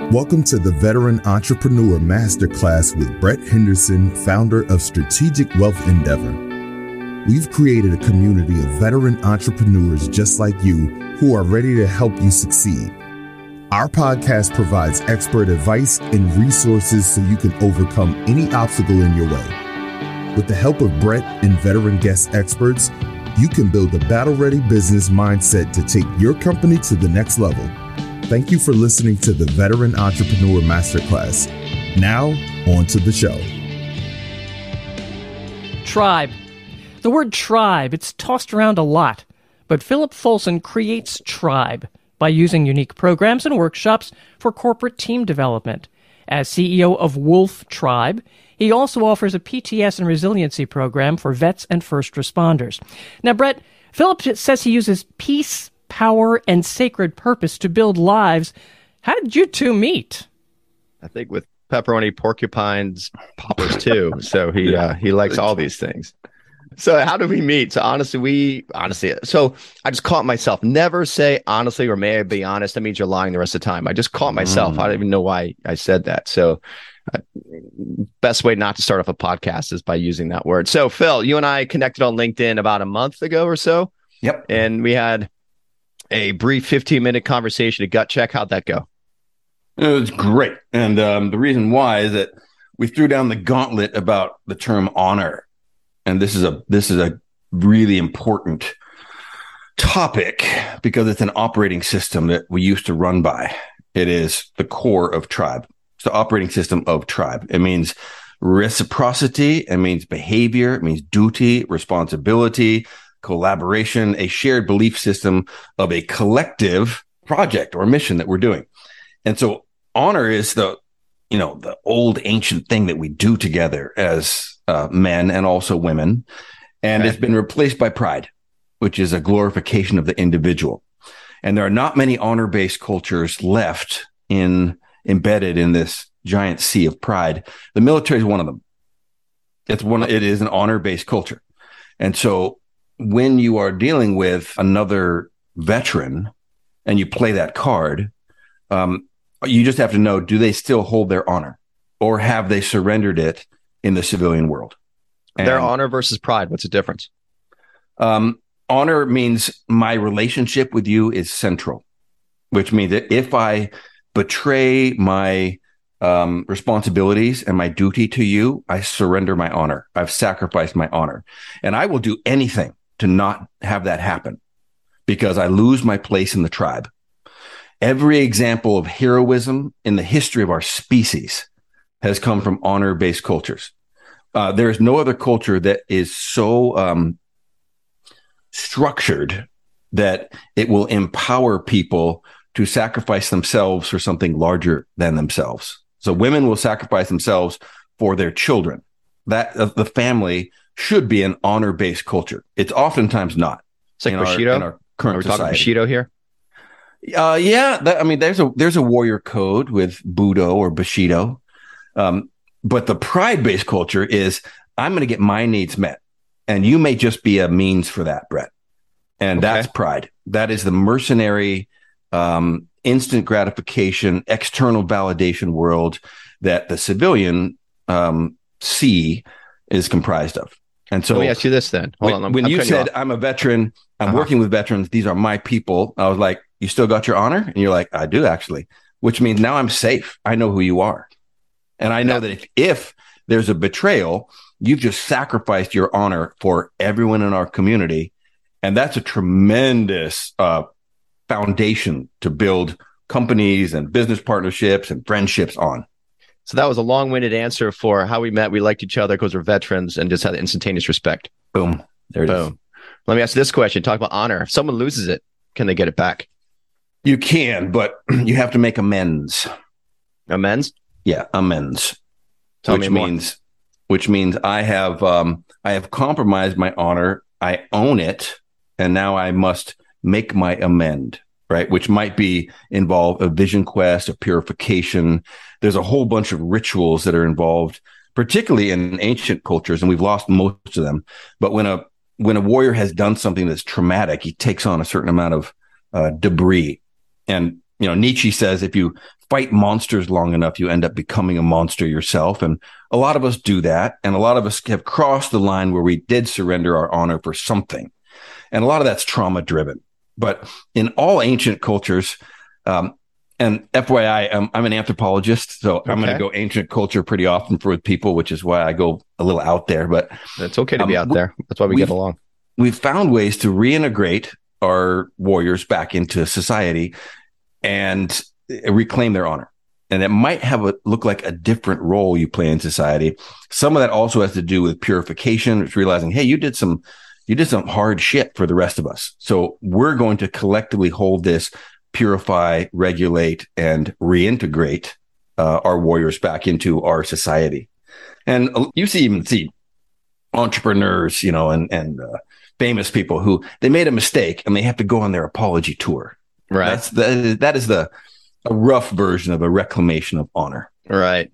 Welcome to the Veteran Entrepreneur Masterclass with Brett Henderson, founder of Strategic Wealth Endeavor. We've created a community of veteran entrepreneurs just like you who are ready to help you succeed. Our podcast provides expert advice and resources so you can overcome any obstacle in your way. With the help of Brett and veteran guest experts, you can build a battle-ready business mindset to take your company to the next level. Thank you for listening to the Veteran Entrepreneur Masterclass. Now, on to the show. Tribe. The word tribe, it's tossed around a lot, but Philip Folson creates tribe by using unique programs and workshops for corporate team development. As CEO of Wolf Tribe, he also offers a PTS and resiliency program for vets and first responders. Now, Brett, Philip says he uses peace, power, and sacred purpose to build lives. How did you two meet? I think with pepperoni, porcupines, poppers too. So he likes all these things. So how did we meet? So honestly, so I just caught myself. Never say honestly or may I be honest. That means you're lying the rest of the time. I just caught myself. I don't even know why I said that. So best way not to start off a podcast is by using that word. So Phil, you and I connected on LinkedIn about a month ago or so. Yep. And we had a brief 15-minute conversation, a gut check. How'd that go? It was great. And the reason why is that we threw down the gauntlet about the term honor. And this is a really important topic because it's an operating system that we used to run by. It is the core of tribe. It's the operating system of tribe. It means reciprocity. It means behavior. It means duty, responsibility, collaboration, a shared belief system of a collective project or mission that we're doing. And so honor is the old ancient thing that we do together as men and also women. And It's been replaced by pride, which is a glorification of the individual. And there are not many honor-based cultures left embedded in this giant sea of pride. The military is one of them. It is an honor-based culture. And so when you are dealing with another veteran and you play that card, you just have to know, do they still hold their honor or have they surrendered it in the civilian world? And their honor versus pride, what's the difference? Honor means my relationship with you is central, which means that if I betray my responsibilities and my duty to you, I surrender my honor. I've sacrificed my honor. And I will do anything to not have that happen because I lose my place in the tribe. Every example of heroism in the history of our species has come from honor-based cultures. There is no other culture that is so structured that it will empower people to sacrifice themselves for something larger than themselves. So women will sacrifice themselves for their children. That the family should be an honor-based culture. It's oftentimes not. It's like Bushido. In our current Are we society. talking Bushido here? There's a warrior code with Budo or Bushido. But the pride-based culture is, I'm going to get my needs met. And you may just be a means for that, Brett. And That's pride. That is the mercenary, instant gratification, external validation world that the civilian C is comprised of. And so let me ask you this then. When you said, I'm a veteran, I'm working with veterans, these are my people, I was like, you still got your honor? And you're like, I do actually, which means now I'm safe. I know who you are. And I know that if there's a betrayal, you've just sacrificed your honor for everyone in our community. And that's a tremendous foundation to build companies and business partnerships and friendships on. So that was a long-winded answer for how we met. We liked each other because we're veterans and just had instantaneous respect. Boom. There it is. Let me ask this question. Talk about honor. If someone loses it, can they get it back? You can, but you have to make amends. Amends? Yeah, amends. Tell me more. Which means I have compromised my honor. I own it, and now I must make my amend. Right, which might involve a vision quest, a purification. There's a whole bunch of rituals that are involved, particularly in ancient cultures, and we've lost most of them. But when a warrior has done something that's traumatic, he takes on a certain amount of debris, and Nietzsche says if you fight monsters long enough, you end up becoming a monster yourself. And a lot of us do that. And a lot of us have crossed the line where we did surrender our honor for something. And a lot of that's trauma driven. But in all ancient cultures, and FYI, I'm an anthropologist, so I'm going to go ancient culture pretty often with people, which is why I go a little out there. But it's okay to be out there. That's why we get along. We've found ways to reintegrate our warriors back into society and reclaim their honor. And it might look like a different role you play in society. Some of that also has to do with purification. It's realizing, hey, you did some hard shit for the rest of us. So we're going to collectively hold this, purify, regulate, and reintegrate our warriors back into our society. And you even see entrepreneurs, and famous people who they made a mistake and they have to go on their apology tour. Right. That is a rough version of a reclamation of honor. Right.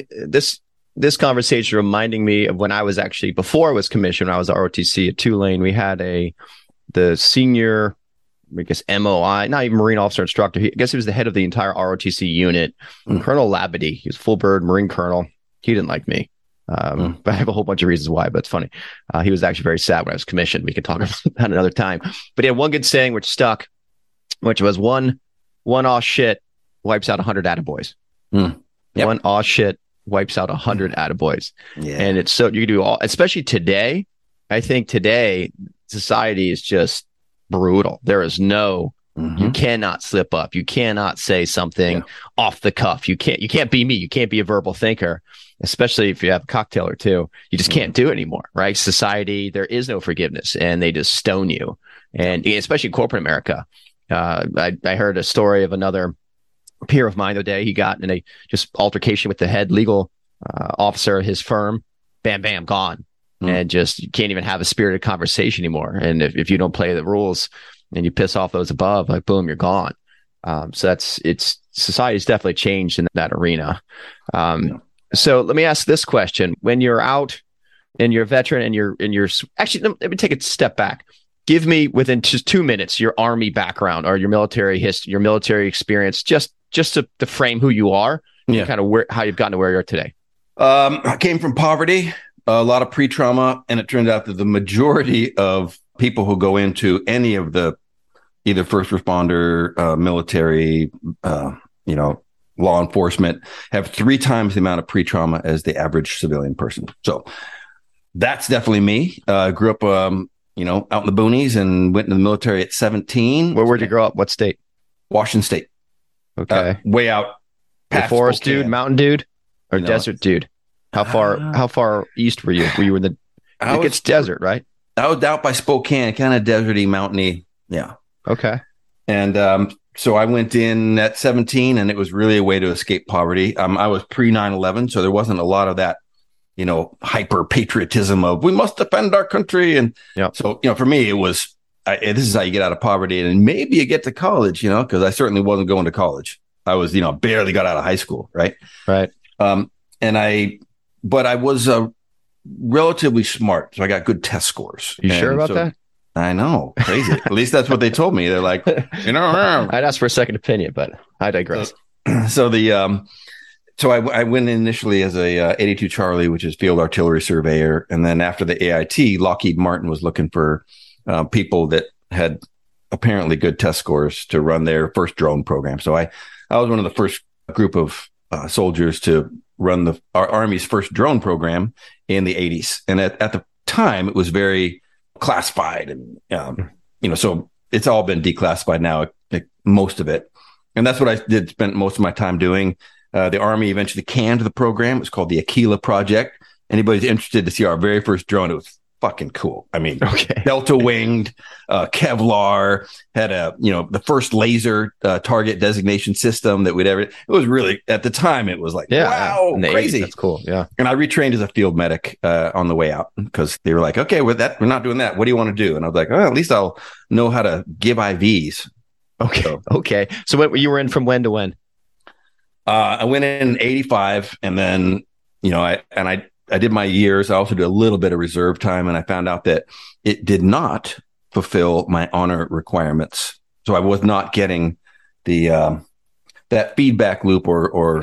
This conversation reminding me of when I was actually, before I was commissioned, when I was ROTC at Tulane, we had the senior, I guess, MOI, not even Marine officer instructor. I guess he was the head of the entire ROTC unit, Colonel Labadie. He was full bird Marine colonel. He didn't like me. But I have a whole bunch of reasons why, but it's funny. He was actually very sad when I was commissioned. We can talk about that another time. But he had one good saying which stuck, which was one aw shit wipes out 100 attaboys. Yep. One aw shit wipes out 100 attaboys. Yeah. And it's so you can do all, especially today. I think today society is just brutal. There is no, you cannot slip up. You cannot say something off the cuff. You can't be me. You can't be a verbal thinker, especially if you have a cocktail or two. You just can't do it anymore, right? Society, there is no forgiveness and they just stone you. And especially in corporate America. I heard a story of another peer of mine the other day. He got in a just altercation with the head legal officer of his firm. Bam, bam, gone. And just you can't even have a spirited conversation anymore. And if you don't play the rules and you piss off those above, like boom, you're gone. So society's definitely changed in that arena. So let me ask this question: when you're out and you're a veteran and you're actually, let me take a step back. Give me within just 2 minutes your Army background or your military history, your military experience, just to frame who you are, and kind of how you've gotten to where you are today. I came from poverty, a lot of pre-trauma, and it turned out that the majority of people who go into any of the either first responder, military, law enforcement have 3 times the amount of pre-trauma as the average civilian person. So that's definitely me. Grew up out in the boonies and went into the military at 17. Where'd you grow up? What state? Washington State. Okay. Way out. Past forest Spokane. Dude, mountain dude, or desert dude? How far east were you? Were you in the, it's desert, right? I was out by Spokane, kind of deserty, mountainy. Yeah. Okay. And so I went in at 17 and it was really a way to escape poverty. I was pre 9/11, so there wasn't a lot of that, hyper patriotism of we must defend our country. And so, for me, it was, this is how you get out of poverty and maybe you get to college, because I certainly wasn't going to college. I was, barely got out of high school. Right. Right. But I was relatively smart. So I got good test scores. You sure about that? I know. Crazy. At least that's what they told me. They're like, I'd ask for a second opinion, but I digress. So I went initially as a 82 Charlie, which is field artillery surveyor. And then after the AIT, Lockheed Martin was looking for people that had apparently good test scores to run their first drone program. So I was one of the first group of soldiers to run our Army's first drone program in the 80s. And at the time, it was very classified. And, so it's all been declassified now, most of it. And that's what I did spend most of my time doing. The Army eventually canned the program. It's called the Aquila Project. Anybody's interested to see our very first drone, it was fucking cool. I mean, Delta winged, Kevlar, had the first laser target designation system that we'd ever. It was really, at the time, it was like, wow, crazy. 80s, that's cool. Yeah. And I retrained as a field medic on the way out because they were like, okay, we're not doing that. What do you want to do? And I was like, at least I'll know how to give IVs. Okay. So what you were in from when to when? I went in 85 and then, I did my years. I also did a little bit of reserve time and I found out that it did not fulfill my honor requirements. So I was not getting the that feedback loop or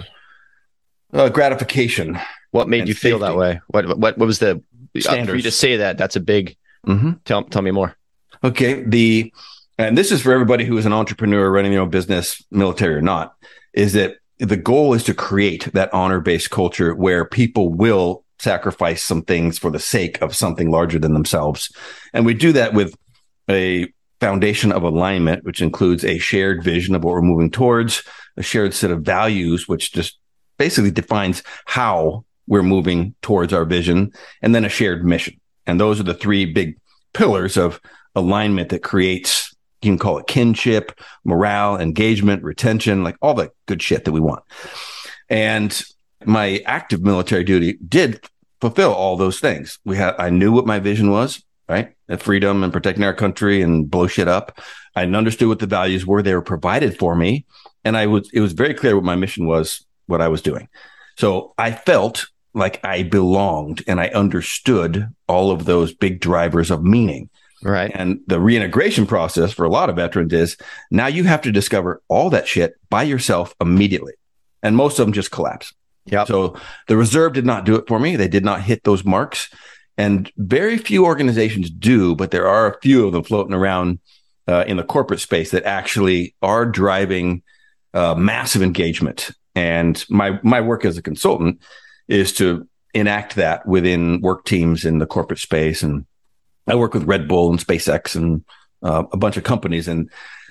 gratification. What made you feel that way? What was the standards? For you to say that, that's a big. Tell me more. Okay, and this is for everybody who is an entrepreneur running their own business, military or not, is that the goal is to create that honor-based culture where people will sacrifice some things for the sake of something larger than themselves. And we do that with a foundation of alignment, which includes a shared vision of what we're moving towards, a shared set of values, which just basically defines how we're moving towards our vision, and then a shared mission. And those are the three big pillars of alignment that creates, you can call it kinship, morale, engagement, retention, like all the good shit that we want. And my active military duty did fulfill all those things. I knew what my vision was, right? Freedom and protecting our country and blow shit up. I understood what the values were. They were provided for me. And it was very clear what my mission was, what I was doing. So I felt like I belonged and I understood all of those big drivers of meaning. Right. And the reintegration process for a lot of veterans is now you have to discover all that shit by yourself immediately. And most of them just collapse. Yep. So the reserve did not do it for me. They did not hit those marks. And very few organizations do, but there are a few of them floating around in the corporate space that actually are driving massive engagement. And my work as a consultant is to enact that within work teams in the corporate space. And I work with Red Bull and SpaceX and a bunch of companies. And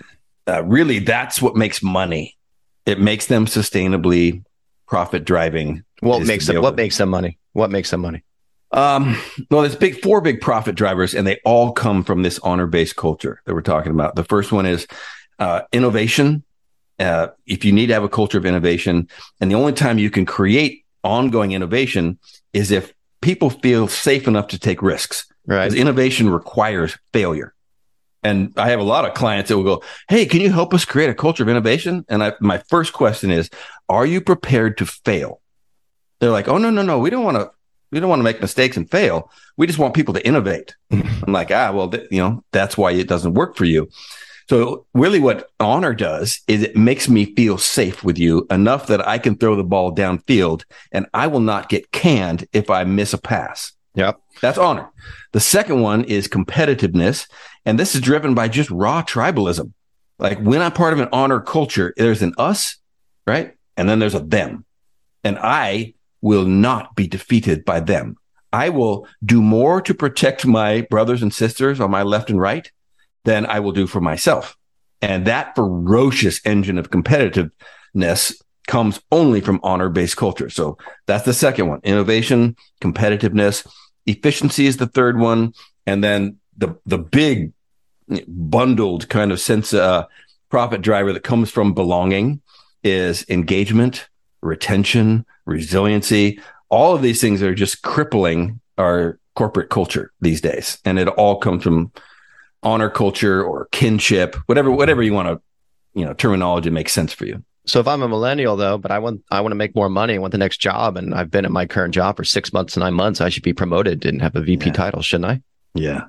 really, that's what makes money. It makes them sustainably profit driving. What makes them money? What makes them money? Well, there's four big profit drivers, and they all come from this honor-based culture that we're talking about. The first one is innovation. If you need to have a culture of innovation, and the only time you can create ongoing innovation is if people feel safe enough to take risks. Right. Because innovation requires failure. And I have a lot of clients that will go, "Hey, can you help us create a culture of innovation?" And my first question is, "Are you prepared to fail?" They're like, "Oh, no. We don't want to make mistakes and fail. We just want people to innovate." I'm like, well, that's why it doesn't work for you. So really what honor does is it makes me feel safe with you enough that I can throw the ball downfield and I will not get canned if I miss a pass. Yep. That's honor. The second one is competitiveness. And this is driven by just raw tribalism. Like when I'm part of an honor culture, there's an us, right? And then there's a them. And I will not be defeated by them. I will do more to protect my brothers and sisters on my left and right than I will do for myself. And that ferocious engine of competitiveness comes only from honor-based culture. So that's the second one. Innovation, competitiveness, efficiency is the third one. And then the big bundled kind of sense profit driver that comes from belonging is engagement, retention, resiliency. All of these things are just crippling our corporate culture these days. And it all comes from honor culture or kinship, whatever you want to, terminology makes sense for you. So if I'm a millennial though, but I want to make more money, I want the next job, and I've been at my current job for 6 months to 9 months, I should be promoted and have a VP title, shouldn't I? Yeah.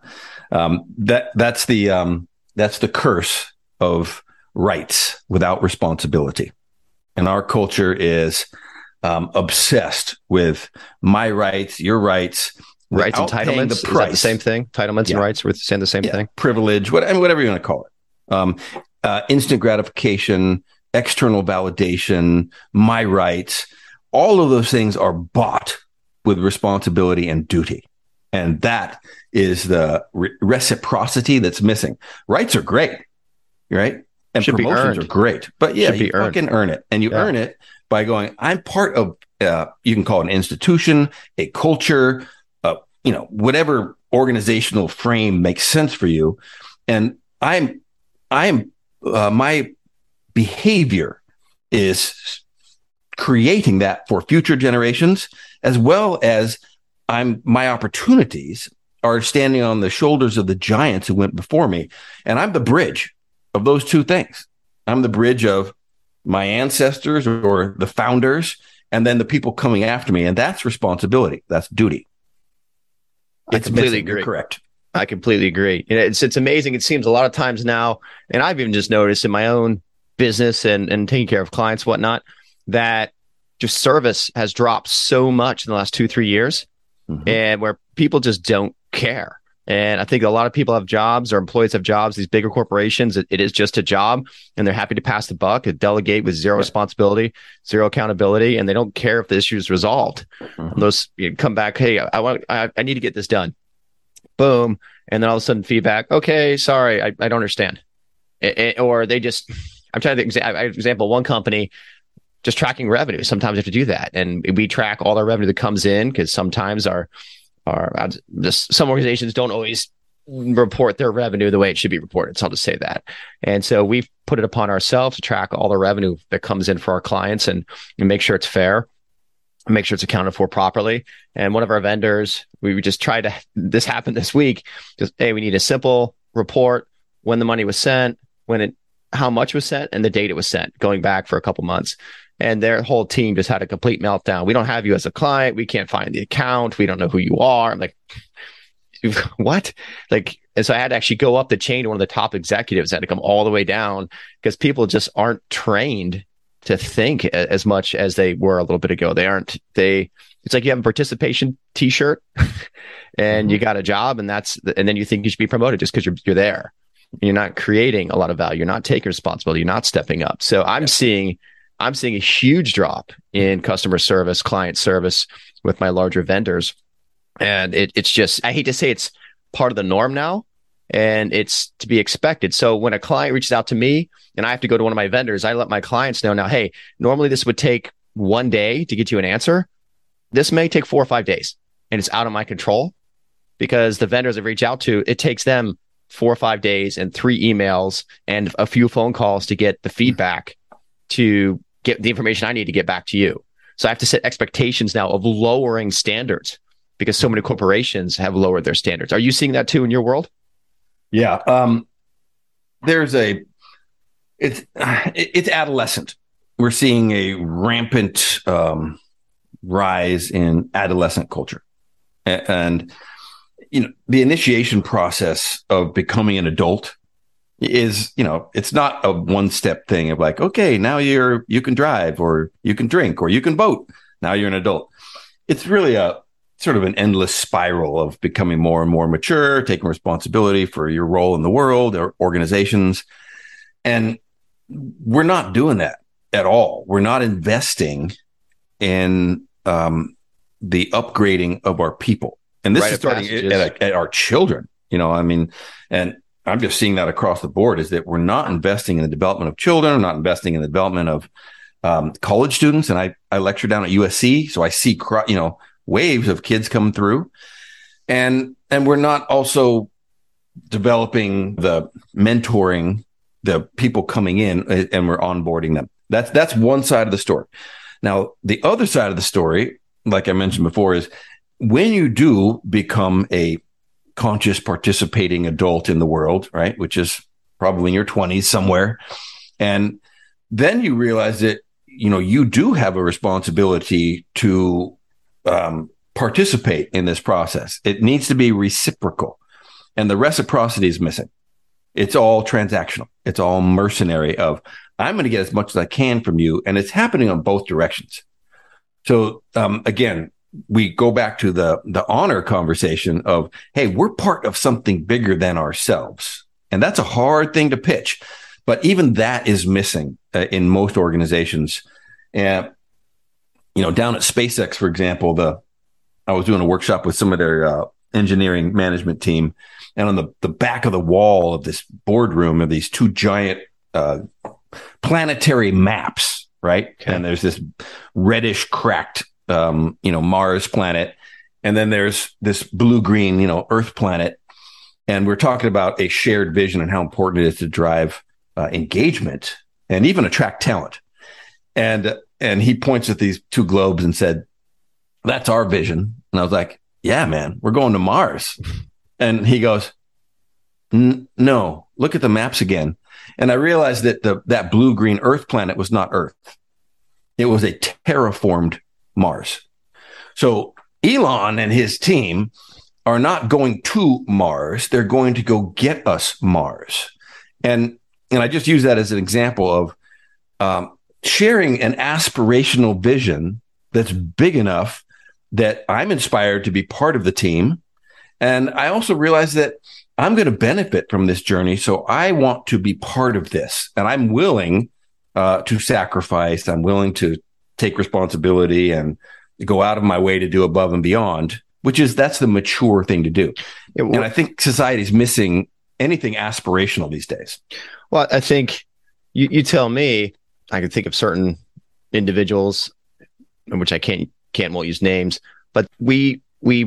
That's the curse of rights without responsibility. And our culture is obsessed with my rights, your rights. Rights, entitlements, is that the same thing? Entitlements and rights, we're saying the same thing? Privilege, whatever you want to call it. Instant gratification, external validation, my rights, all of those things are bought with responsibility and duty. And that is the reciprocity that's missing. Rights are great, right? And should promotions are great. But you fucking earn it. And you earn it by going, I'm part of, you can call it an institution, a culture, whatever organizational frame makes sense for you. And my behavior is creating that for future generations, as well as my opportunities are standing on the shoulders of the giants who went before me. And I'm the bridge of those two things. I'm the bridge of my ancestors or the founders, and then the people coming after me. And that's responsibility. That's duty. I completely agree. You're correct. I completely agree. It's amazing. It seems a lot of times now, and I've even just noticed in my own business and taking care of clients, whatnot, that just service has dropped so much in the last 2-3 years, and where people just don't care. And I think a lot of people have jobs, or employees have jobs, these bigger corporations, it is just a job, and they're happy to pass the buck and delegate with zero responsibility, zero accountability, and they don't care if the issue is resolved. Those come back, hey, I need to get this done. Boom. And then all of a sudden feedback, okay, sorry, I don't understand. Or they just, I'm trying to example one company just tracking revenue. Sometimes we have to do that. And we track all our revenue that comes in, because sometimes some organizations don't always report their revenue the way it should be reported. So I'll just say that. And so we've put it upon ourselves to track all the revenue that comes in for our clients and make sure it's fair, make sure it's accounted for properly. And one of our vendors, we just tried this happened this week, just, hey, we need a simple report when the money was sent, how much was sent, and the date it was sent, going back for a couple months. And their whole team just had a complete meltdown. We don't have you as a client. We can't find the account. We don't know who you are. I'm like, what? And so I had to actually go up the chain to one of the top executives. I had to come all the way down, because people just aren't trained to think as much as they were a little bit ago. It's like you have a participation t-shirt and you got a job, and then you think you should be promoted just because you're there. You're not creating a lot of value. You're not taking responsibility. You're not stepping up. So I'm seeing a huge drop in customer service, client service with my larger vendors. And it's just, I hate to say it's part of the norm now, and it's to be expected. So when a client reaches out to me and I have to go to one of my vendors, I let my clients know now, hey, normally this would take 1 day to get you an answer. This may take 4 or 5 days, and it's out of my control, because the vendors I reach out to, it takes them 4 or 5 days and 3 emails and a few phone calls to get the feedback, to get the information I need to get back to you. So I have to set expectations now of lowering standards, because so many corporations have lowered their standards. Are you seeing that too in your world? Yeah. It's adolescent. We're seeing a rampant rise in adolescent culture. And the initiation process of becoming an adult is, it's not a one-step thing of like, okay, now you can drive, or you can drink, or you can vote. Now you're an adult. It's really a sort of an endless spiral of becoming more and more mature, taking responsibility for your role in the world or organizations. And we're not doing that at all. We're not investing in the upgrading of our people. And this is starting at our children, and I'm just seeing that across the board, is that we're not investing in the development of children. We're not investing in the development of college students. And I lecture down at USC, so I see, waves of kids coming through, and we're not also developing the mentoring, the people coming in, and we're onboarding them. That's one side of the story. Now, the other side of the story, like I mentioned before, is when you do become a conscious participating adult in the world, right, which is probably in your 20s somewhere, and then you realize that, you do have a responsibility to participate in this process. It needs to be reciprocal, and the reciprocity is missing. It's all transactional. It's all mercenary of, I'm going to get as much as I can from you. And it's happening on both directions. So again, we go back to the honor conversation of, hey, we're part of something bigger than ourselves. And that's a hard thing to pitch, but even that is missing in most organizations. And, down at SpaceX, for example, I was doing a workshop with some of their engineering management team, and on the back of the wall of this boardroom are these 2 giant planetary maps, right? Okay. And there's this reddish cracked, Mars planet. And then there's this blue-green, Earth planet. And we're talking about a shared vision and how important it is to drive engagement and even attract talent. And he points at these 2 globes and said, that's our vision. And I was like, yeah, man, we're going to Mars. And he goes, no, look at the maps again. And I realized that that blue-green Earth planet was not Earth. It was a terraformed Mars. So Elon and his team are not going to Mars. They're going to go get us Mars. And I just use that as an example of, sharing an aspirational vision that's big enough that I'm inspired to be part of the team. And I also realize that I'm going to benefit from this journey. So I want to be part of this, and I'm willing to sacrifice. I'm willing to take responsibility and go out of my way to do above and beyond, that's the mature thing to do. And I think society's missing anything aspirational these days. Well, I think you tell me, I can think of certain individuals, in which I won't use names, but we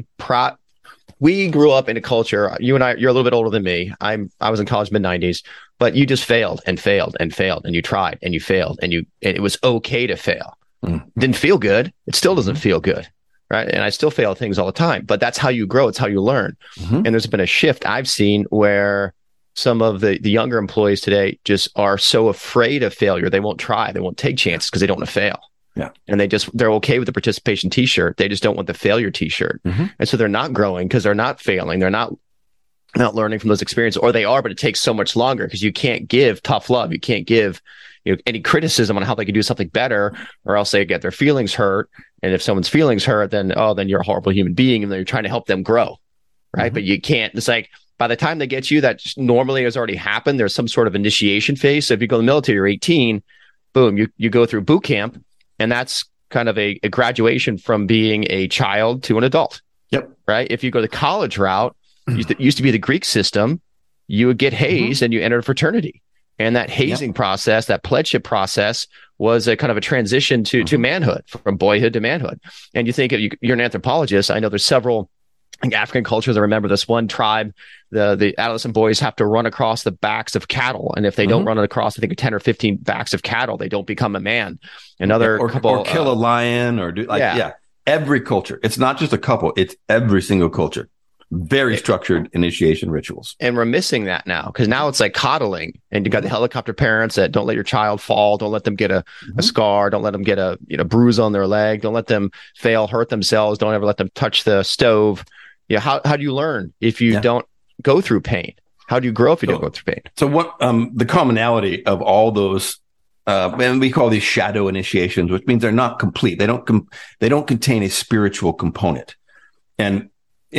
grew up in a culture. You and I, you're a little bit older than me. I was in college mid-90s, but you just failed and failed and failed, and you tried and you failed, and it was okay to fail. Didn't feel good. It still doesn't feel good, right? And I still fail at things all the time, but that's how you grow. It's how you learn. And there's been a shift I've seen where some of the younger employees today just are so afraid of failure. They won't try. They won't take chances because they don't want to fail. Yeah. And they're okay with the participation t-shirt. They just don't want the failure t-shirt. And so they're not growing because they're not failing. They're not learning from those experiences, or they are, but it takes so much longer because you can't give tough love. You can't give any criticism on how they can do something better, or else they get their feelings hurt. And if someone's feelings hurt, then you're a horrible human being, and then you're trying to help them grow. Right. But you can't. It's like by the time they get you, that normally has already happened. There's some sort of initiation phase. So if you go to the military, you're 18, boom, you go through boot camp. And that's kind of a graduation from being a child to an adult. Yep. Right. If you go the college route, used to be the Greek system, you would get hazed and you enter a fraternity. And that hazing process, that pledgeship process, was a kind of a transition to manhood, from boyhood to manhood. And you think you're an anthropologist. I know there's several African cultures. I remember this one tribe, the adolescent boys have to run across the backs of cattle. And if they don't run across, I think 10 or 15 backs of cattle, they don't become a man. Another couple, or kill a lion, or do every culture. It's not just a couple, it's every single culture. Very structured initiation rituals. And we're missing that now, because now it's like coddling, and you got the helicopter parents that don't let your child fall, don't let them get a scar, don't let them get a bruise on their leg, don't let them fail, hurt themselves, don't ever let them touch the stove. How do you learn if you don't go through pain? How do you grow if you don't go through pain? So what the commonality of all those, and we call these shadow initiations, which means they're not complete. They don't contain a spiritual component. And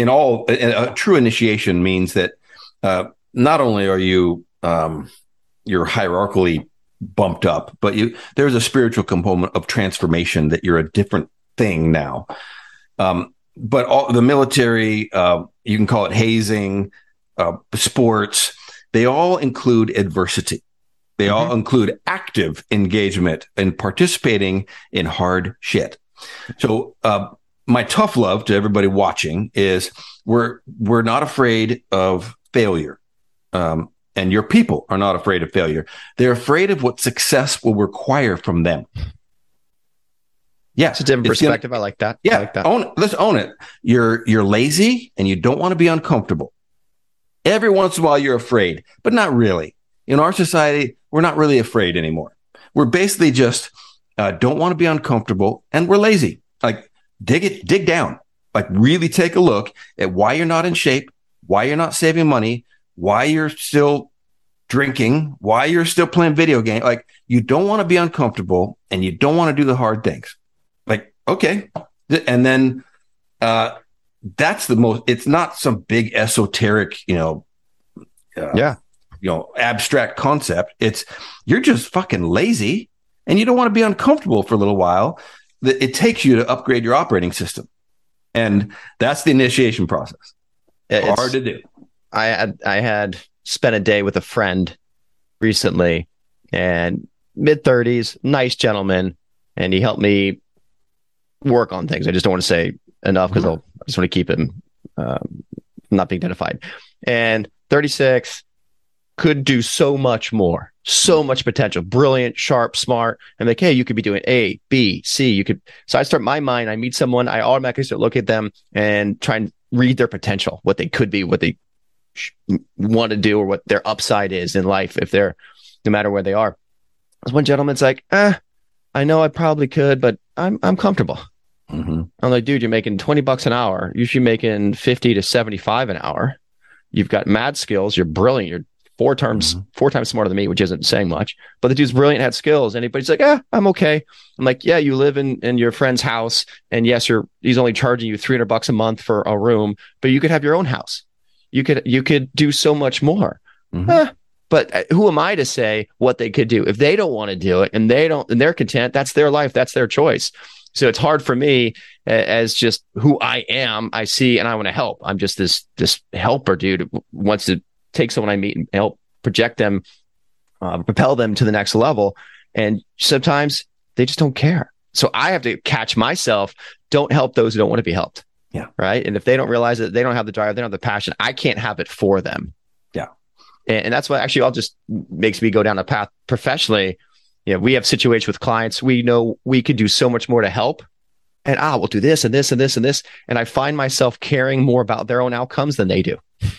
a true initiation means that not only are you're hierarchically bumped up, but there's a spiritual component of transformation, that you're a different thing now. But the military, you can call it hazing, sports, they all include adversity. They all include active engagement and participating in hard shit. So my tough love to everybody watching is we're not afraid of failure. And your people are not afraid of failure. They're afraid of what success will require from them. Yeah, it's a different perspective. I like that. Yeah, I like that. Let's own it. You're lazy and you don't want to be uncomfortable. Every once in a while you're afraid, but not really. In our society, we're not really afraid anymore. We're basically just don't want to be uncomfortable, and we're lazy. Like dig down. Like really take a look at why you're not in shape, why you're not saving money, why you're still drinking, why you're still playing video games. Like you don't want to be uncomfortable and you don't want to do the hard things. Like, okay. And then that's the most, it's not some big esoteric, abstract concept. It's you're just fucking lazy and you don't want to be uncomfortable for a little while. It takes you to upgrade your operating system. And that's the initiation process. It's hard to do. I had spent a day with a friend recently, and mid-30s, nice gentleman, and he helped me work on things. I just don't want to say enough because I just want to keep him not being identified. And 36, could do so much more, so much potential, brilliant, sharp, smart. And like, hey, you could be doing A, B, C. You could. So I start my mind. I meet someone. I automatically start looking at them and try and read their potential, what they could be, what they want to do, or what their upside is in life. If they're, no matter where they are. There's one gentleman's like, I know I probably could, but I'm comfortable. I'm like, dude, you're making $20 an hour. You should be making 50 to 75 an hour. You've got mad skills. You're brilliant. You're four times smarter than me, which isn't saying much, but the dude's brilliant, had skills. And he's like, I'm okay. I'm like, yeah, you live in your friend's house, and yes, he's only charging you $300 a month for a room, but you could have your own house. You could do so much more. But who am I to say what they could do? If they don't want to do it and they're content, that's their life, that's their choice. So it's hard for me as just who I am. I see and I want to help. I'm just this helper dude who wants to take someone I meet and help project them, propel them to the next level. And sometimes they just don't care. So I have to catch myself. Don't help those who don't want to be helped. Yeah. Right. And if they don't realize that, they don't have the drive, they don't have the passion, I can't have it for them. Yeah. And that's what actually all just makes me go down a path professionally. We have situations with clients. We know we could do so much more to help. And we'll do this and this and this and this. And I find myself caring more about their own outcomes than they do.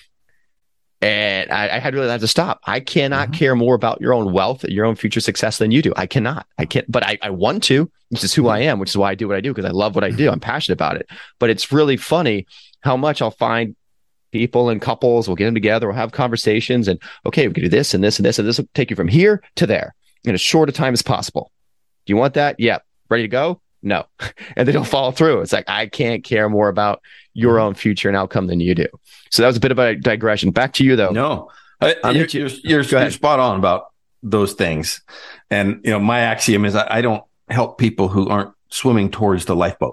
And I had really have to stop. I cannot care more about your own wealth, your own future success than you do. I cannot. I can't, but I want to, which is who I am, which is why I do what I do, because I love what I do. I'm passionate about it. But it's really funny how much I'll find people and couples, we'll get them together, we'll have conversations, and okay, we can do this and this and this, and this will take you from here to there in as short a time as possible. Do you want that? Yeah. Ready to go? No. And they don't follow through. It's like, I can't care more about your own future and outcome than you do. So that was a bit of a digression. Back to you, though. No, you're spot on about those things. And, my axiom is I don't help people who aren't swimming towards the lifeboat.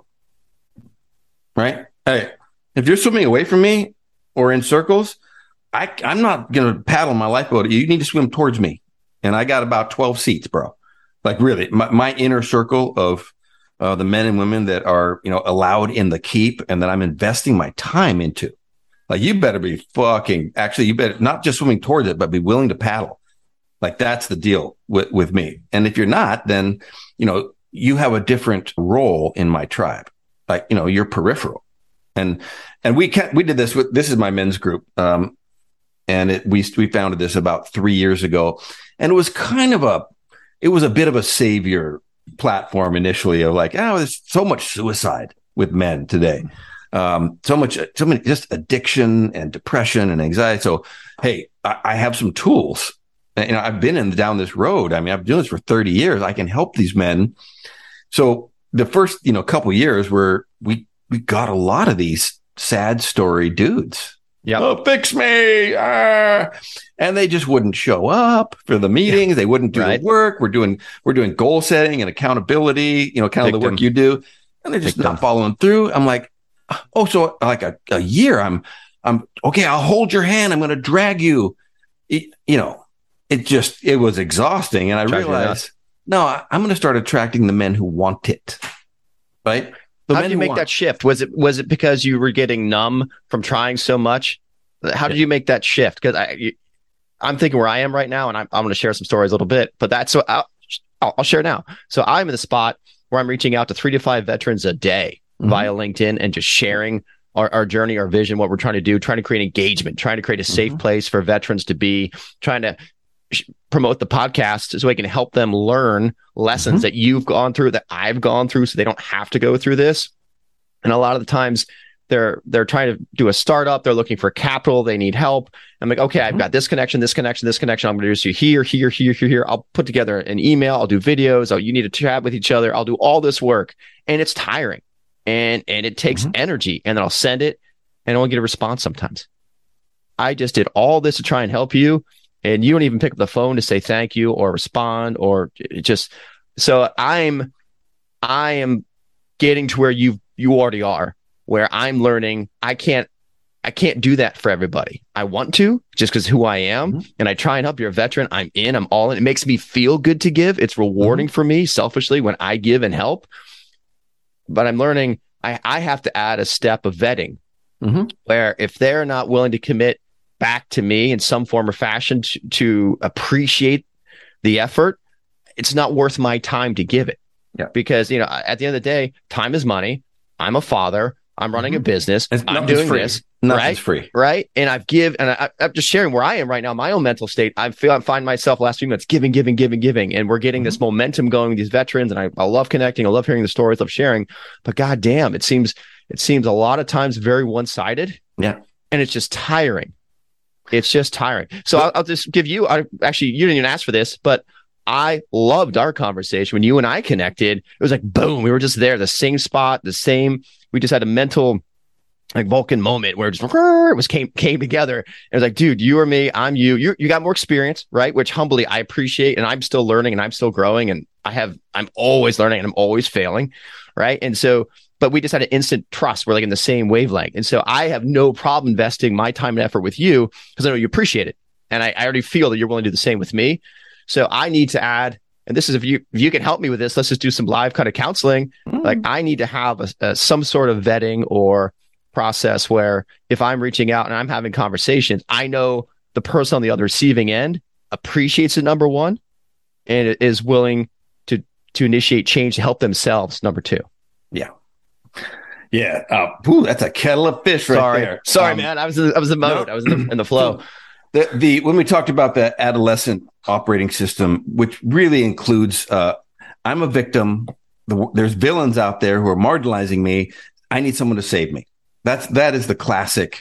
Right? Hey, if you're swimming away from me or in circles, I'm not going to paddle my lifeboat. You need to swim towards me. And I got about 12 seats, bro. Like really, my inner circle of the men and women that are, allowed in the keep and that I'm investing my time into. Like, you better be you better not just swimming towards it, but be willing to paddle. Like, that's the deal with me. And if you're not, then, you have a different role in my tribe. Like, you're peripheral. And we did this this is my men's group. And we founded this about 3 years ago. And it was it was a bit of a savior platform initially of like, there's so much suicide with men today. So many just addiction and depression and anxiety. So, hey, I have some tools. I've been down this road. I mean, I've been doing this for 30 years. I can help these men. So the first, couple of years we got a lot of these sad story dudes. Yeah. Oh, fix me. And they just wouldn't show up for the meetings. Yeah. They wouldn't do the work. We're doing goal setting and accountability, kind of the work you do. And they're just not following through. I'm like, so like a year, I'm okay. I'll hold your hand. I'm going to drag you. It was exhausting. And I realized, no, I'm going to start attracting the men who want it. Right. How did you make that shift? Was it because you were getting numb from trying so much? How did you make that shift? Because I'm thinking where I am right now, and I'm going to share some stories a little bit, but that's so I'll share now. So I'm in the spot where I'm reaching out to 3 to 5 veterans a day via LinkedIn and just sharing our journey, our vision, what we're trying to do, trying to create engagement, trying to create a safe place for veterans to be, trying to promote the podcast so I can help them learn lessons that you've gone through, that I've gone through, so they don't have to go through this. And a lot of the times they're trying to do a startup. They're looking for capital. They need help. I'm like, okay, I've got this connection. I'm going to do this here. I'll put together an email. I'll do videos. You need to chat with each other. I'll do all this work, and it's tiring and it takes energy, and then I'll send it and I won't get a response sometimes. I just did all this to try and help you, and you don't even pick up the phone to say thank you or respond or just. So I am getting to where you already are, where I'm learning. I can't do that for everybody. I want to, just because who I am, and I try and help. You're a veteran. I'm all in. It makes me feel good to give. It's rewarding for me selfishly when I give and help. But I'm learning I have to add a step of vetting, where if they're not willing to commit back to me in some form or fashion to appreciate the effort, it's not worth my time to give it. Yeah. Because, at the end of the day, time is money. I'm a father. I'm running a business. I'm doing this. Nothing's free. Right. And I'm just sharing where I am right now, my own mental state. I find myself last few months giving. And we're getting this momentum going with these veterans. And I love connecting. I love hearing the stories, love sharing. But goddamn, it seems a lot of times very one-sided. Yeah. And it's just tiring. It's just tiring. So I'll just give you, actually, you didn't even ask for this, but I loved our conversation when you and I connected. It was like, boom, we were just there, the same spot, we just had a mental like Vulcan moment where it just came together. It was like, dude, you or me, I'm you. You got more experience, right? Which humbly I appreciate, and I'm still learning and I'm still growing, and I'm always learning and I'm always failing, right? And so, but we just had an instant trust. We're like in the same wavelength, and so I have no problem investing my time and effort with you because I know you appreciate it, and I already feel that you're willing to do the same with me. So I need to add. And this is if you can help me with this, let's just do some live kind of counseling. Like I need to have some sort of vetting or process where if I'm reaching out and I'm having conversations, I know the person on the other receiving end appreciates it, number one, and is willing to initiate change to help themselves, number two. Yeah. That's a kettle of fish right there. Sorry, man. I was in the mode. No. I was in the flow. When we talked about the adolescent operating system, which really includes I'm a victim. There's villains out there who are marginalizing me. I need someone to save me. That is the classic,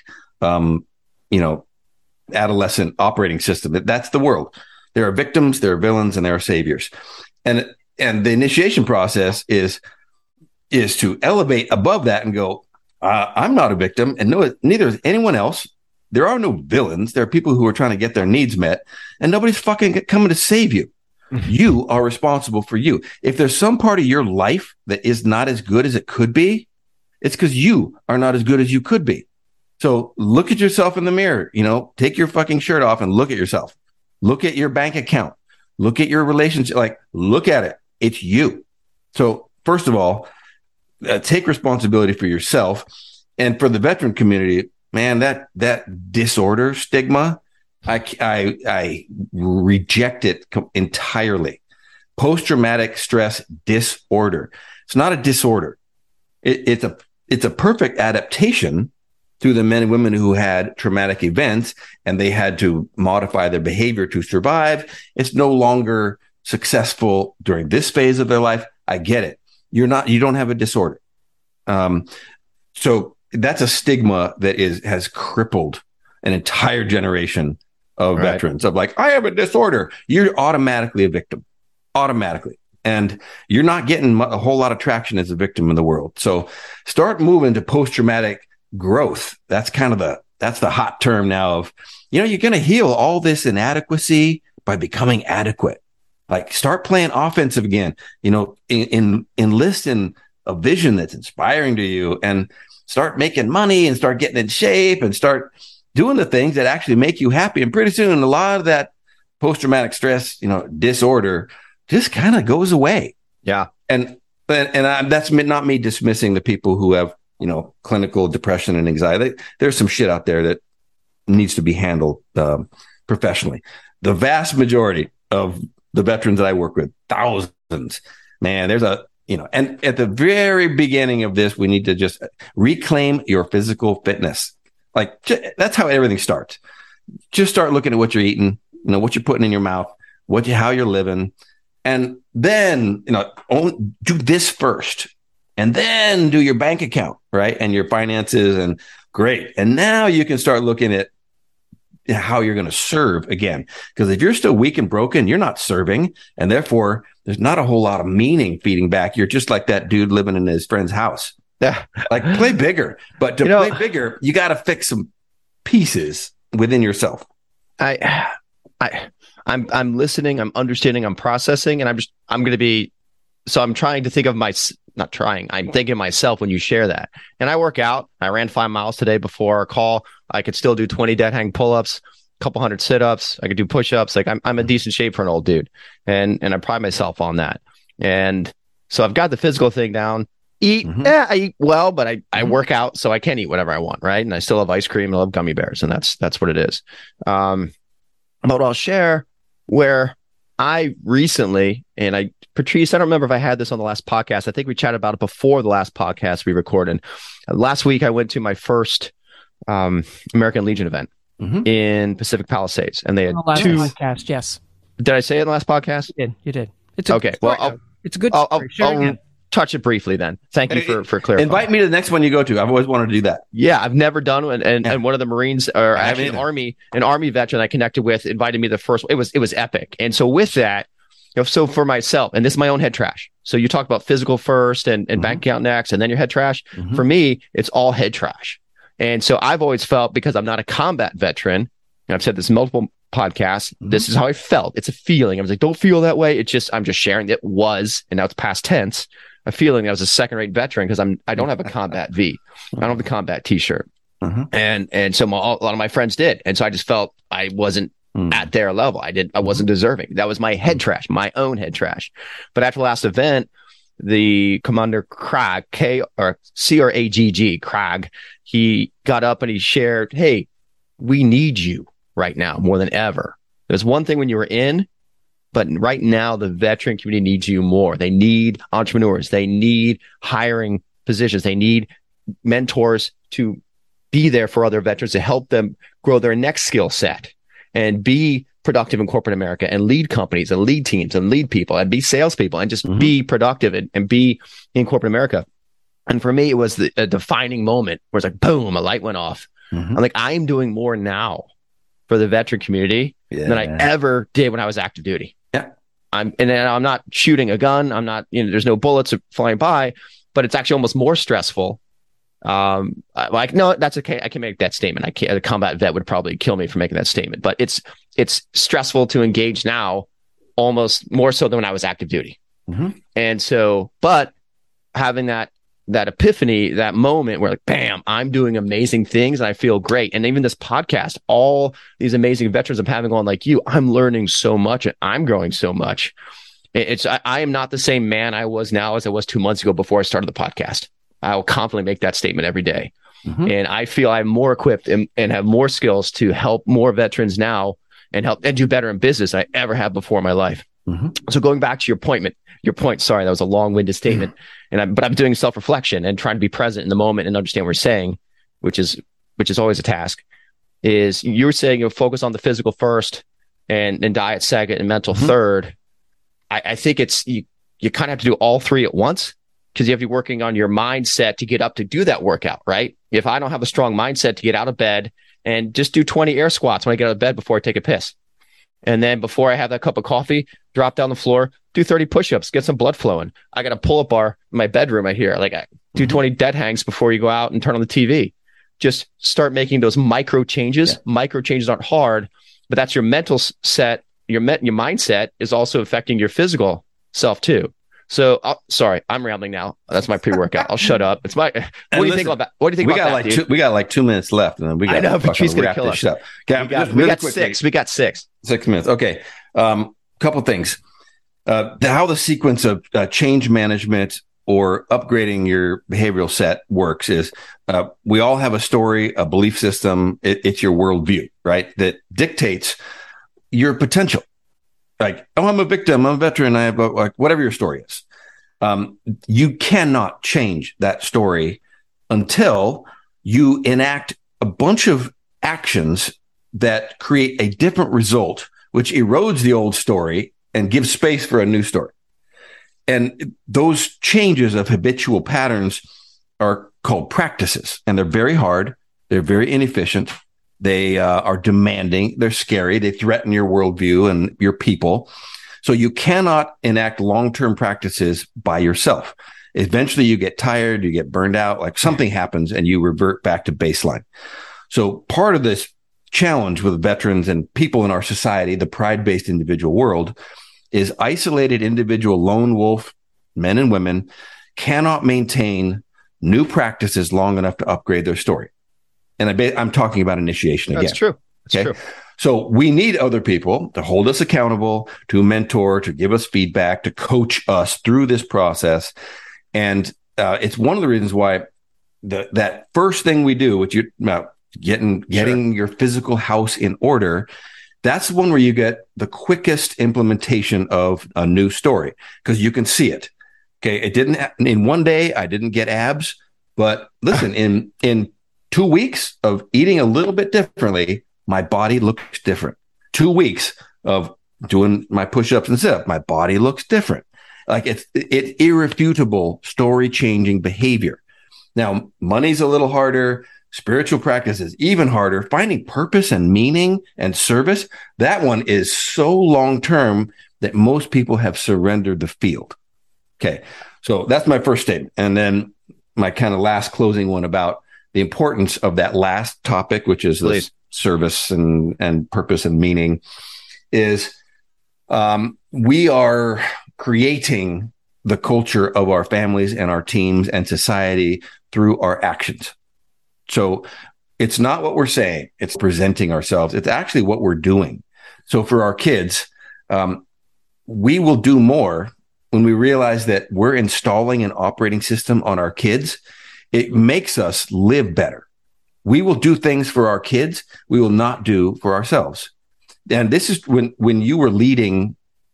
adolescent operating system. That's the world. There are victims, there are villains, and there are saviors. And the initiation process is to elevate above that and go, I'm not a victim, and neither is anyone else. There are no villains. There are people who are trying to get their needs met, and nobody's fucking coming to save you. You are responsible for you. If there's some part of your life that is not as good as it could be, it's because you are not as good as you could be. So look at yourself in the mirror, take your fucking shirt off and look at yourself. Look at your bank account. Look at your relationship. Look at it. It's you. So first of all, take responsibility for yourself. And for the veteran community, man, that disorder stigma, I reject it entirely. Post-traumatic stress disorder. It's not a disorder. It's a perfect adaptation to the men and women who had traumatic events and they had to modify their behavior to survive. It's no longer successful during this phase of their life. I get it. You don't have a disorder. So that's a stigma that has crippled an entire generation of veterans of I have a disorder. You're automatically a victim, automatically. And you're not getting a whole lot of traction as a victim in the world. So start moving to post-traumatic growth. That's that's the hot term now of, you're going to heal all this inadequacy by becoming adequate. Start playing offensive again, enlist in a vision that's inspiring to you and start making money and start getting in shape and start doing the things that actually make you happy. And pretty soon, a lot of that post-traumatic stress, disorder just kind of goes away. Yeah. And that's not me dismissing the people who have, clinical depression and anxiety. There's some shit out there that needs to be handled professionally. The vast majority of the veterans that I work with, thousands, man, there's and at the very beginning of this, we need to just reclaim your physical fitness. That's how everything starts. Just start looking at what you're eating, what you're putting in your mouth, how you're living. And then, do this first and then do your bank account, right? And your finances and great. And now you can start looking at how you're going to serve again. Because if you're still weak and broken, you're not serving. And therefore, there's not a whole lot of meaning feeding back. You're just like that dude living in his friend's house. Yeah. Play bigger. But to play bigger, you got to fix some pieces within yourself. I'm listening, I'm understanding, I'm processing, and I'm trying to think of I'm thinking of myself when you share that. And I work out. I ran 5 miles today before our call. I could still do 20 dead hang pull-ups, a couple hundred sit-ups. I could do push-ups. I'm in decent shape for an old dude. And I pride myself on that. And so I've got the physical thing down. I eat well, but I work out, so I can eat whatever I want, right? And I still have ice cream and I love gummy bears, and that's what it is. But I'll share where I recently, and Patrice, I don't remember if I had this on the last podcast. I think we chatted about it before the last podcast we recorded. Last week, I went to my first American Legion event in Pacific Palisades, and they had two podcast. Yes, did I say it in the last podcast? You did. It's okay. Well, it's a good story. touch it briefly then. Thank you for clarifying. Invite me to the next one you go to. I've always wanted to do that. Yeah, I've never done one. And one of the Marines, or actually an Army veteran I connected with, invited me to the first. It was epic. And so with that, so for myself, and this is my own head trash. So you talk about physical first and bank account next, and then your head trash. For me, it's all head trash. And so I've always felt, because I'm not a combat veteran, and I've said this in multiple podcasts, this is how I felt. It's a feeling. I was like, don't feel that way. I'm just sharing. It was, and now it's past tense, a feeling that I was a second-rate veteran, because I don't have a combat V. I don't have a combat T-shirt. And so a lot of my friends did. And so I just felt I wasn't at their level. I wasn't deserving. That was my head trash, my own head trash. But after the last event, the Commander Cragg, C-R-A-G-G, Cragg, he got up and he shared, hey, we need you right now more than ever. There's one thing when you were in, but right now the veteran community needs you more. They need entrepreneurs. They need hiring positions. They need mentors to be there for other veterans, to help them grow their next skill set and be productive in corporate America and lead companies and lead teams and lead people and be salespeople and just be productive and be in corporate America. And for me, it was a defining moment where it's like, boom, a light went off. I'm like, I'm doing more now for the veteran community than I ever did when I was active duty. I'm not shooting a gun. I'm not, there's no bullets flying by, but it's actually almost more stressful. No, that's okay. I can make that statement. A combat vet would probably kill me for making that statement, but it's stressful to engage now, almost more so than when I was active duty. And so, but having that epiphany, that moment where like, bam, I'm doing amazing things and I feel great. And even this podcast, all these amazing veterans I'm having on like you, I'm learning so much and I'm growing so much. I am not the same man I was now as I was 2 months ago before I started the podcast. I will confidently make that statement every day. And I feel I'm more equipped and have more skills to help more veterans now and help and do better in business than I ever have before in my life. So going back to your point, sorry, that was a long-winded statement. But I'm doing self-reflection and trying to be present in the moment and understand what we're saying, which is always a task. Is you were saying you'll focus on the physical first and diet second and mental third. I think it's you kind of have to do all three at once, because you have to be working on your mindset to get up to do that workout, right? If I don't have a strong mindset to get out of bed and just do 20 air squats when I get out of bed before I take a piss. And then before I have that cup of coffee, drop down the floor, do 30 push-ups, get some blood flowing. I got a pull-up bar in my bedroom right here. Like I do 20 dead hangs before you go out and turn on the TV. Just start making those micro changes. Yeah. Micro changes aren't hard, but that's your mental set. Your mindset is also affecting your physical self too. So, sorry, I'm rambling now. That's my pre-workout. I'll shut up. It's my. What do you think about? What do you think about that, dude? We got like 2 minutes left, and then we got. I know, but she's gonna kill us. Okay, we got 6. We got 6. 6 minutes. Okay. Couple things. How the sequence of change management or upgrading your behavioral set works is we all have a story, a belief system. It's your worldview, right? That dictates your potential. Like, oh, I'm a victim, I'm a veteran, I have like whatever your story is. You cannot change that story until you enact a bunch of actions that create a different result, which erodes the old story and gives space for a new story. And those changes of habitual patterns are called practices, and they're very hard. They're very inefficient. They are demanding. They're scary. They threaten your worldview and your people. So you cannot enact long-term practices by yourself. Eventually you get tired, you get burned out, like something happens and you revert back to baseline. So part of this challenge with veterans and people in our society, the pride-based individual world, is isolated individual lone wolf men and women cannot maintain new practices long enough to upgrade their story. And I'm talking about initiation again. That's true. That's true. So we need other people to hold us accountable, to mentor, to give us feedback, to coach us through this process. And it's one of the reasons why that first thing we do, which you getting your physical house in order, that's the one where you get the quickest implementation of a new story, because you can see it. Okay, it didn't in one day. I didn't get abs, but listen, in 2 weeks of eating a little bit differently, my body looks different. 2 weeks of doing my push-ups and sit-ups, my body looks different. Like it's irrefutable, story-changing behavior. Now, money's a little harder. Spiritual practice is even harder. Finding purpose and meaning and service, that one is so long-term that most people have surrendered the field. Okay, so that's my first statement. And then my kind of last closing one about the importance of that last topic, which is this service and purpose and meaning, is we are creating the culture of our families and our teams and society through our actions. So it's not what we're saying, it's presenting ourselves. It's actually what we're doing. So for our kids, we will do more when we realize that we're installing an operating system on our kids. It makes us live better. We will do things for our kids we will not do for ourselves. And this is when you were leading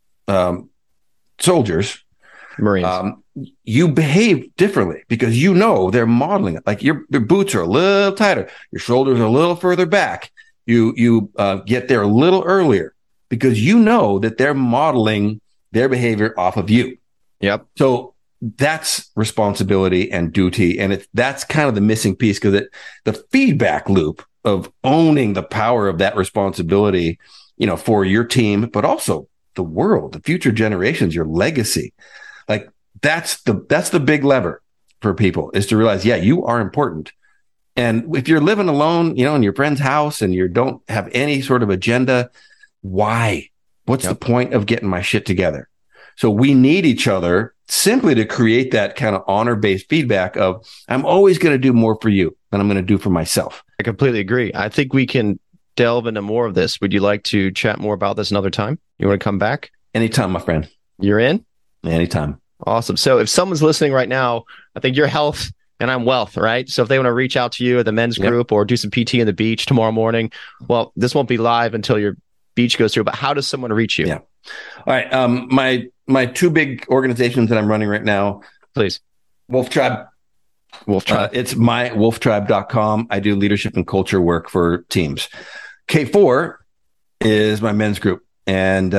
soldiers, Marines, you behave differently because you know they're modeling it. Like your boots are a little tighter, your shoulders are a little further back. You get there a little earlier because you know that they're modeling their behavior off of you. Yep. So that's responsibility and duty, and that's kind of the missing piece because the feedback loop of owning the power of that responsibility, for your team, but also the world, the future generations, your legacy. Like that's the big lever for people is to realize, yeah, you are important. And if you're living alone, in your friend's house and you don't have any sort of agenda, why? What's the point of getting my shit together? So we need each other simply to create that kind of honor-based feedback of, I'm always going to do more for you than I'm going to do for myself. I completely agree. I think we can delve into more of this. Would you like to chat more about this another time? You want to come back? Anytime, my friend. You're in? Anytime. Awesome. So if someone's listening right now, I think you're health and I'm wealth, right? So if they want to reach out to you at the men's group or do some PT in the beach tomorrow morning, well, this won't be live until your beach goes through, but how does someone reach you? Yeah. All right. My two big organizations that I'm running right now, please. Wolf Tribe. It's mywolftribe.com. I do leadership and culture work for teams. K4 is my men's group, and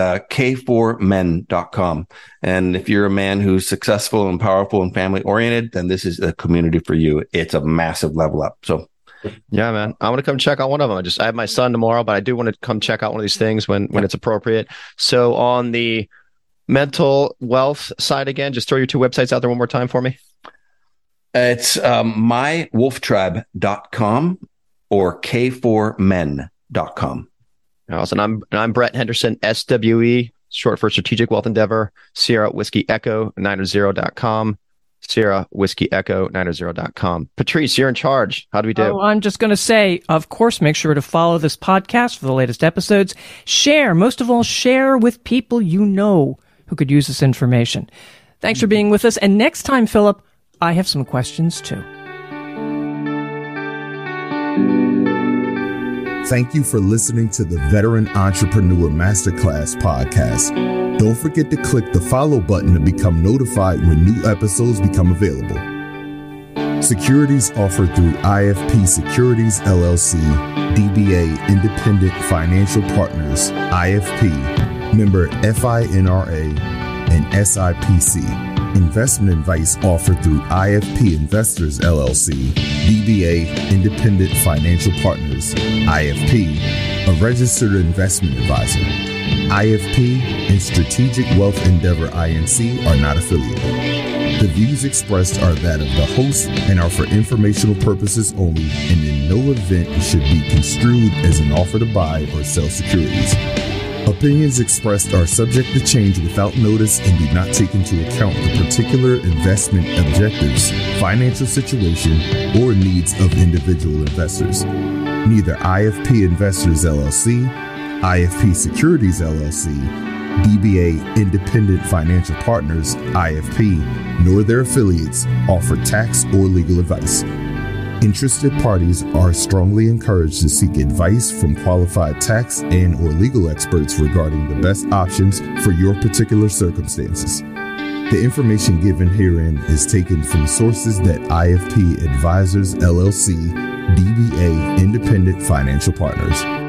K4men.com. And if you're a man who's successful and powerful and family oriented, then this is a community for you. It's a massive level up. So yeah, man, I want to come check out one of them. I have my son tomorrow, but I do want to come check out one of these things when it's appropriate. So on the mental wealth side again, just throw your two websites out there one more time for me. It's mywolftribe.com or K4men.com. Awesome. I'm Brett Henderson, SWE, short for Strategic Wealth Endeavor, Sierra Whiskey Echo 900.com, Sierra Whiskey Echo 900.com. Patrice, you're in charge. How do we do? Oh, I'm just going to say, of course, make sure to follow this podcast for the latest episodes. Share, most of all, share with people you know who could use this information. Thanks for being with us. And next time, Philip, I have some questions too. Thank you for listening to the Veteran Entrepreneur Masterclass podcast. Don't forget to click the follow button to become notified when new episodes become available. Securities offered through IFP Securities LLC, DBA Independent Financial Partners, IFP, member FINRA, and SIPC. Investment advice offered through IFP Investors LLC, DBA Independent Financial Partners, IFP, a registered investment advisor. IFP and Strategic Wealth Endeavor INC are not affiliated. The views expressed are that of the host and are for informational purposes only, and in no event should be construed as an offer to buy or sell securities. Opinions expressed are subject to change without notice and do not take into account the particular investment objectives, financial situation, or needs of individual investors. Neither IFP Investors LLC, IFP Securities LLC, DBA Independent Financial Partners, IFP, nor their affiliates offer tax or legal advice. Interested parties are strongly encouraged to seek advice from qualified tax and or legal experts regarding the best options for your particular circumstances. The information given herein is taken from sources that IFP Advisors LLC, DBA Independent Financial Partners.